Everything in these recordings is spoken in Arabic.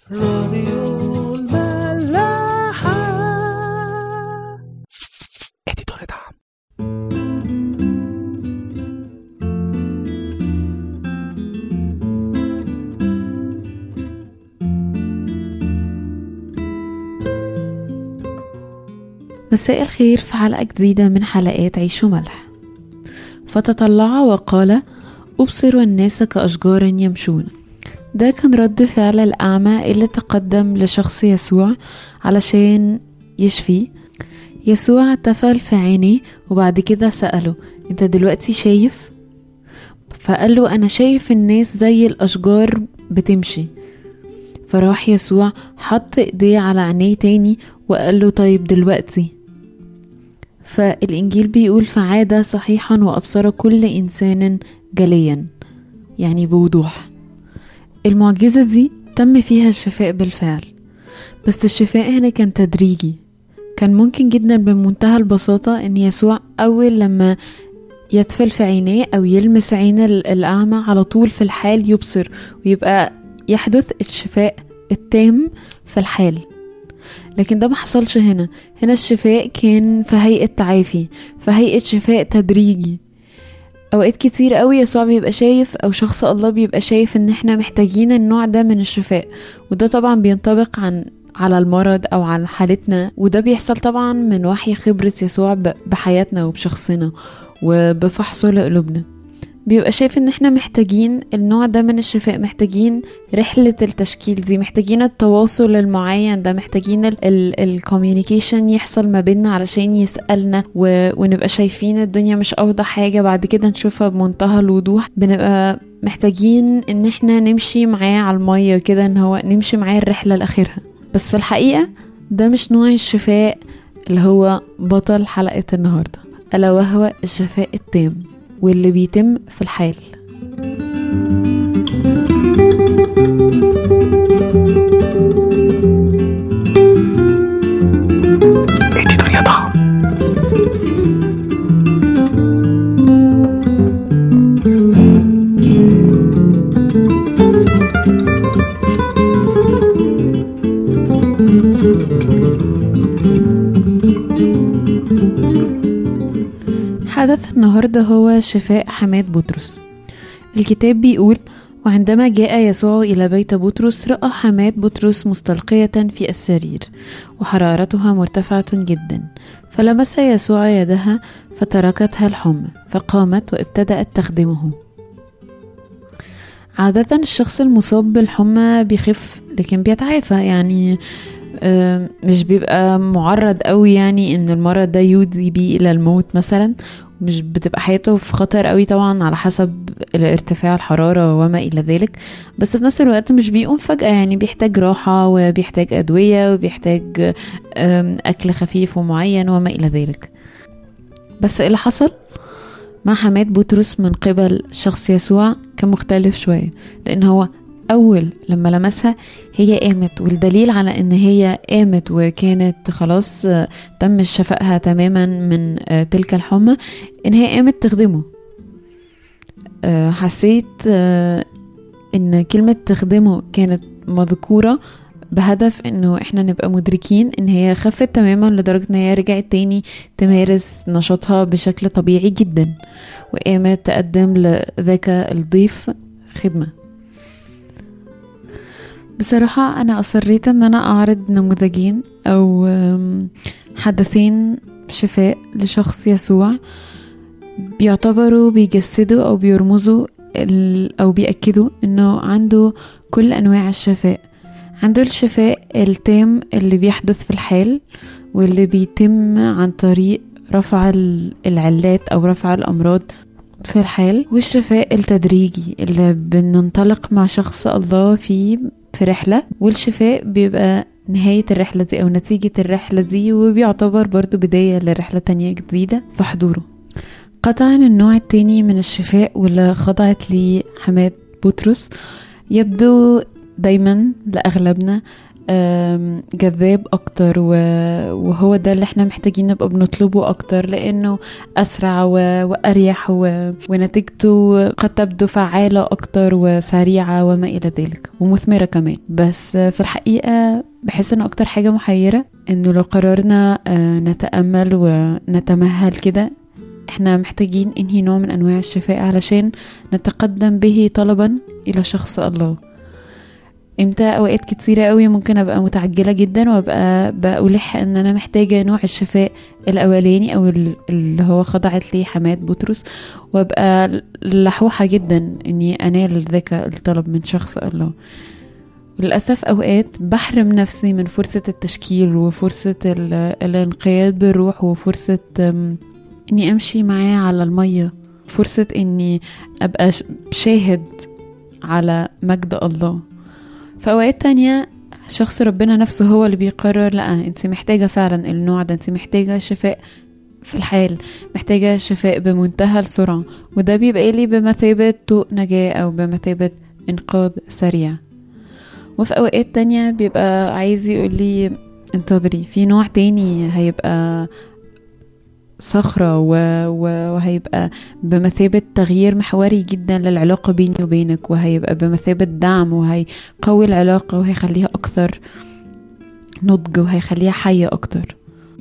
راديو الملاحة. اديتور دعم. مساء الخير في حلقة جديدة من حلقات عيش وملح. فتطلع وقال: أبصر الناس كأشجار يمشون. ده كان رد فعل الأعمى اللي تقدم لشخص يسوع علشان يشفيه. يسوع تفل في عينيه وبعد كده سأله: انت دلوقتي شايف؟ فقال له: أنا شايف الناس زي الأشجار بتمشي. فراح يسوع حط ايديه على عينيه تاني وقال له: طيب دلوقتي. فالإنجيل بيقول: فعاد صحيحا وأبصر كل إنسان جليا، يعني بوضوح. المعجزة دي تم فيها الشفاء بالفعل، بس الشفاء هنا كان تدريجي. كان ممكن جدا بمنتهى البساطة ان يسوع اول لما يتفل في عينيه او يلمس عين الأعمى على طول في الحال يبصر، ويبقى يحدث الشفاء التام في الحال. لكن ده ما حصلش هنا الشفاء كان في هيئة تعافي، في هيئة شفاء تدريجي. اوقات كتير قوي يسوع بيبقى شايف، او شخص الله بيبقى شايف ان احنا محتاجين النوع ده من الشفاء، وده طبعا بينطبق على المرض او على حالتنا، وده بيحصل طبعا من وحي خبرة يسوع بحياتنا وبشخصنا وبفحصه لقلوبنا. بيبقى شايف ان احنا محتاجين النوع ده من الشفاء، محتاجين رحلة التشكيل دي، محتاجين التواصل المعين ده، محتاجين الكوميونيكيشن يحصل ما بيننا علشان يسألنا ونبقى شايفين الدنيا مش اوضح حاجة، بعد كده نشوفها بمنتهى الوضوح. بنبقى محتاجين ان احنا نمشي معاه على المية كده، ان هو نمشي معاه الرحلة لآخرها. بس في الحقيقة ده مش نوع الشفاء اللي هو بطل حلقة النهاردة، ألا وهو الشفاء التام واللي بيتم في الحال. حدث النهاردة هو شفاء حماد بطرس. الكتاب بيقول: وعندما جاء يسوع إلى بيت بطرس رأى حماد بطرس مستلقية في السرير وحرارتها مرتفعة جدا، فلمس يسوع يدها فتركتها الحمى، فقامت وابتدأت تخدمه. عادة الشخص المصاب بالحمى بيخف لكن بيتعافى، يعني مش بيبقى معرض قوي يعني ان المرض ده يودي بيه الى الموت مثلا، مش بتبقى حياته في خطر قوي طبعا على حسب ارتفاع الحرارة وما الى ذلك. بس في نفس الوقت مش بيقوم فجأة، يعني بيحتاج راحة وبيحتاج ادوية وبيحتاج اكل خفيف ومعين وما الى ذلك. بس اللي حصل مع حماد بطرس من قبل شخص يسوع كان مختلف شوية، لان هو أول لما لمسها هي قامت، والدليل على ان هي قامت وكانت خلاص تم شفائها تماما من تلك الحمى ان هي قامت تخدمه. حسيت ان كلمة تخدمه كانت مذكورة بهدف انه احنا نبقى مدركين ان هي خفت تماما لدرجة ان هي رجعت تاني تمارس نشاطها بشكل طبيعي جدا، وقامت تقدم لذاك الضيف خدمة. بصراحة أنا أصريت أن أنا أعرض نموذجين أو حدثين شفاء لشخص يسوع بيعتبروا بيجسدوا أو بيرمزوا أو بيأكدوا أنه عنده كل أنواع الشفاء. عنده الشفاء التام اللي بيحدث في الحال واللي بيتم عن طريق رفع العلات أو رفع الأمراض في الحال، والشفاء التدريجي اللي بننطلق مع شخص الله في رحلة، والشفاء بيبقى نهاية الرحلة دي أو نتيجة الرحلة دي، وبيعتبر برضو بداية لرحلة تانية جديدة في حضوره. قطعا النوع التاني من الشفاء واللي خضعت لي حماد بطرس يبدو دايما لأغلبنا جذاب اكتر، وهو ده اللي احنا محتاجين نبقى بنطلبه اكتر، لانه اسرع واريح ونتيجته قد تبدو فعالة اكتر وسريعة وما الى ذلك، ومثمرة كمان. بس في الحقيقة بحس انه اكتر حاجة محيرة انه لو قررنا نتأمل ونتمهل كده، احنا محتاجين انهي نوع من انواع الشفاء علشان نتقدم به طلبا الى شخص الله. امتى؟ اوقات كتيرة قوي ممكن ابقى متعجلة جدا وابقى بألح ان انا محتاجة نوع الشفاء الاولاني او اللي هو خضعت لي حماة بطرس، وابقى لحوحة جدا اني انال ذاك الطلب من شخص الله. للأسف اوقات بحرم نفسي من فرصة التشكيل وفرصة الانقياد بالروح، وفرصة اني امشي معاه على المية، فرصة اني ابقى شاهد على مجد الله. في اوقات تانية شخص ربنا نفسه هو اللي بيقرر لا انت محتاجة فعلا النوع ده، انت محتاجة شفاء في الحال، محتاجة شفاء بمنتهى السرعة، وده بيبقى لي بمثابة طوق نجاة او بمثابة انقاذ سريع. وفي اوقات تانية بيبقى عايز يقول لي انتظري، في نوع تاني هيبقى صخرة وهيبقى بمثابة تغيير محوري جدا للعلاقة بيني وبينك، وهيبقى بمثابة دعم، وهيقوي العلاقة وهيخليها أكثر نضج وهيخليها حية أكتر.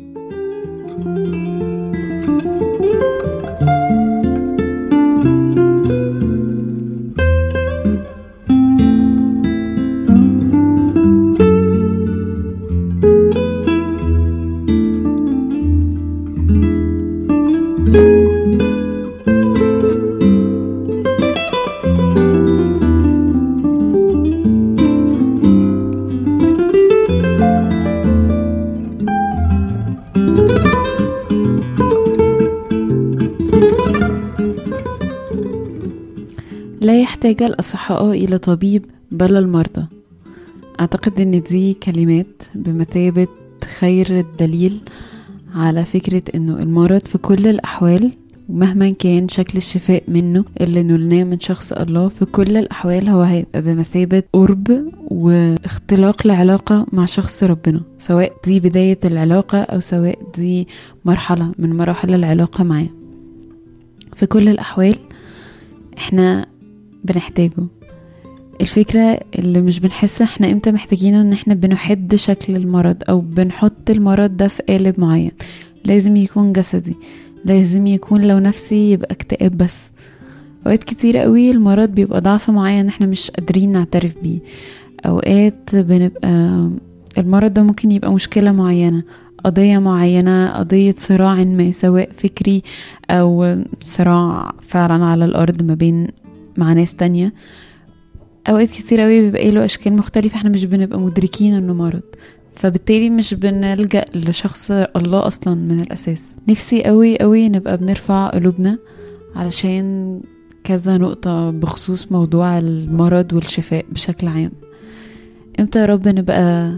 لا يحتاج الأصحاء إلى طبيب بل المرضى. أعتقد أن دي كلمات بمثابة خير الدليل على فكرة أنه المرض في كل الأحوال، ومهما كان شكل الشفاء منه اللي نلناه من شخص الله، في كل الأحوال هو هيبقى بمثابة قرب واختلاق لعلاقة مع شخص ربنا، سواء دي بداية العلاقة أو سواء دي مرحلة من مراحل العلاقة معاه. في كل الأحوال احنا بنحتاجه. الفكرة اللي مش بنحس احنا امتى محتاجينه ان احنا بنحد شكل المرض او بنحط المرض ده في قالب معين. لازم يكون جسدي، لازم يكون لو نفسي يبقى اكتئاب بس. اوقات كتير قوي المرض بيبقى ضعف معين احنا مش قادرين نعترف بيه. اوقات بنبقى المرض ده ممكن يبقى مشكلة معينة، قضية معينة، قضية صراع ما سواء فكري او صراع فعلا على الارض ما بين مع ناس تانية. اوقات كتير قوي بيبقى له اشكال مختلفة احنا مش بنبقى مدركين انه مرض، فبالتالي مش بنلجأ لشخص الله اصلا من الاساس. نفسي قوي قوي نبقى بنرفع قلوبنا علشان كذا نقطة بخصوص موضوع المرض والشفاء بشكل عام. امتى يا رب نبقى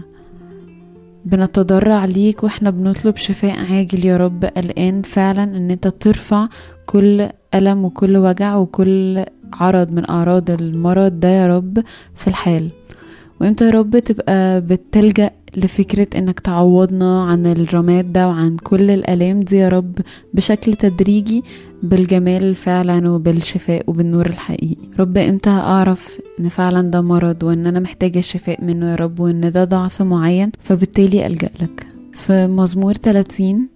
بنتضرع ليك واحنا بنطلب شفاء عاجل يا رب الآن فعلا، ان انت ترفع كل ألم وكل وجع وكل عرض من أعراض المرض ده يا رب في الحال. وامتى يا رب تبقى بتلجأ لفكرة انك تعوضنا عن الرماد ده وعن كل الألام دي يا رب بشكل تدريجي بالجمال فعلا وبالشفاء وبالنور الحقيقي. رب امتى اعرف ان فعلا ده مرض وان انا محتاجة الشفاء منه يا رب وان ده ضعف معين، فبالتالي ألجأ لك. في مزمور 30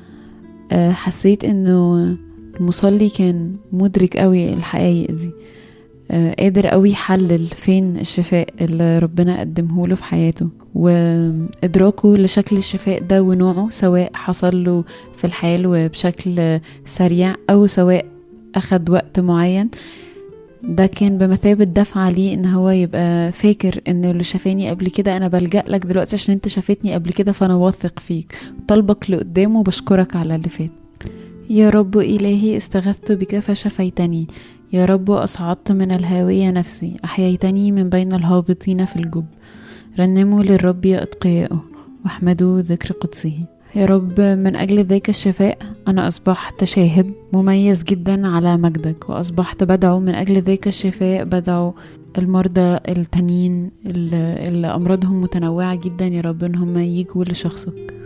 حسيت انه المصلي كان مدرك قوي الحقائق دي، قادر قوي يحلل فين الشفاء اللي ربنا قدمه له في حياته، وإدراكه لشكل الشفاء ده ونوعه، سواء حصل له في الحال وبشكل سريع أو سواء أخد وقت معين. ده كان بمثابة دفع ليه ان هو يبقى فاكر ان اللي شافاني قبل كده انا بلجأ لك دلوقتي عشان انت شافتني قبل كده، فانا واثق فيك طلبك لقدامه وبشكرك على اللي فات. يا رب إلهي استغثت بك فشفيتني، يا رب أصعدت من الهاوية نفسي، أحييتني من بين الهابطين في الجب. رنموا للرب يا أتقياءه واحمدوا ذكر قدسه. يا رب من أجل ذاك الشفاء أنا أصبحت شاهد مميز جدا على مجدك، وأصبحت بدعو من أجل ذاك الشفاء، بدعو المرضى التانيين اللي أمراضهم متنوعة جدا، يا رب إن هم يجوا لشخصك.